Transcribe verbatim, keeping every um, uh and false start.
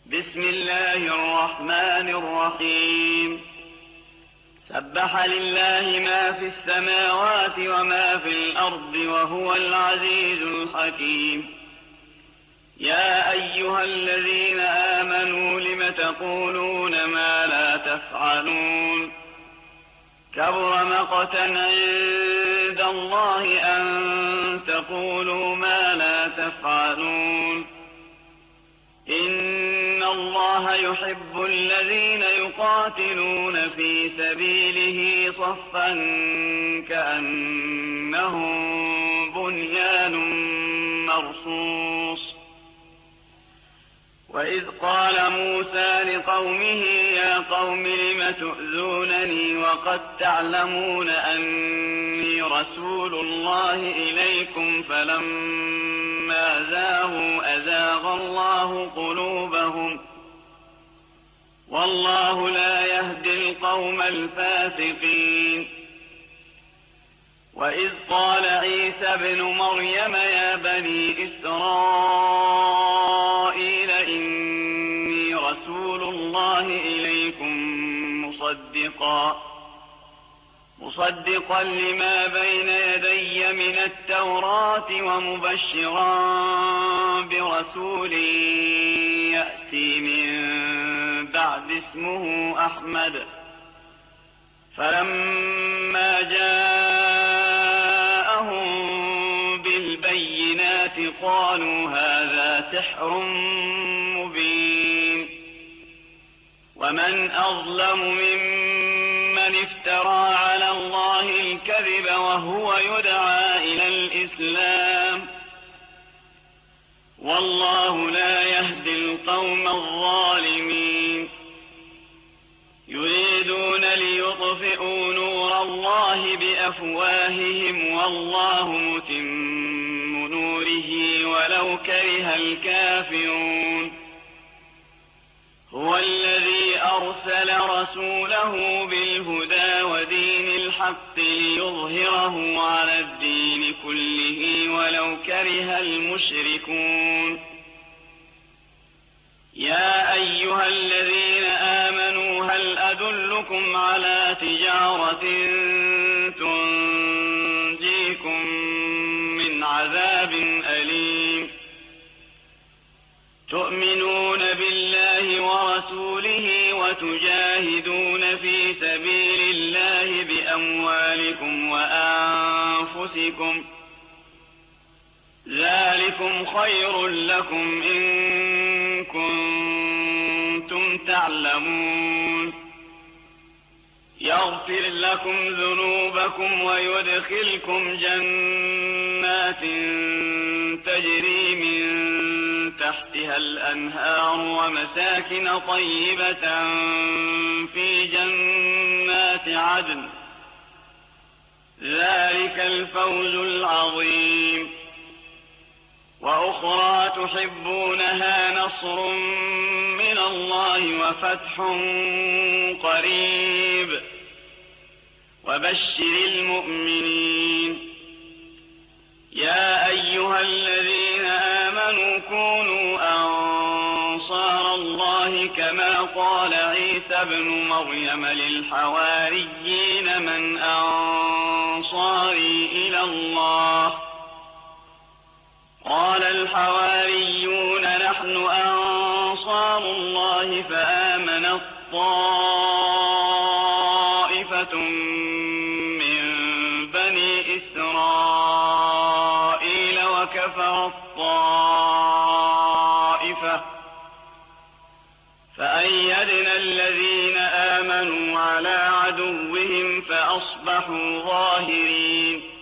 بسم الله الرحمن الرحيم سبح لله ما في السماوات وما في الأرض وهو العزيز الحكيم يا أيها الذين آمنوا لم تقولون ما لا تفعلون كبر مقتا عند الله أن تقولوا ما لا تفعلون إن الله يحب الذين يقاتلون في سبيله صفا كأنهم بنيان مرصوص وإذ قال موسى لقومه يا قوم لم تؤذونني وقد تعلمون أني رسول الله إليكم فلما زاغوا أزاغ الله قلوبهم والله لا يهدي القوم الفاسقين وإذ قال عيسى ابن مريم يا بني إسرائيل إني رسول الله إليكم مصدقا مصدقا لما بين يدي من التوراة ومبشرا برسول يأتي من بعد اسمه أحمد فلما جاءهم بالبينات قالوا هذا سحر مبين ومن أظلم ممن افترى على الله الكذب وهو يدعى إلى الإسلام والله لا يهدي القوم الظالمين يريدون ليطفئوا نور الله بأفواههم والله متم نوره ولو كره الكافرون هو الذي أرسل رسوله بالهدى ودين الحق ليظهره على الدين كله ولو كره المشركون يا أيها الذين آمنوا هل أدلكم على تجارة تنجيكم من عذاب أليم تؤمنون بالله ورسوله وتجاهدون في سبيل الله بأموالكم وأنفسكم ذلكم خير لكم إن كنتم تعلمون يغفر لكم ذنوبكم ويدخلكم جنات تجري من تحتها الأنهار ومساكن طيبة في جنات عدن ذلك الفوز العظيم وأخرى تحبونها نصر من الله وفتح قريب وبشر المؤمنين يا أيها الذين آمنوا كونوا أنصار الله كما قال عيسى ابن مريم للحواريين من أنصاري إلى الله قال الحواريون نحن أنصار الله فآمنت طائفة من بني إسرائيل وكفرت طائفة فأيدنا الذين آمنوا على عدوهم فأصبحوا ظاهرين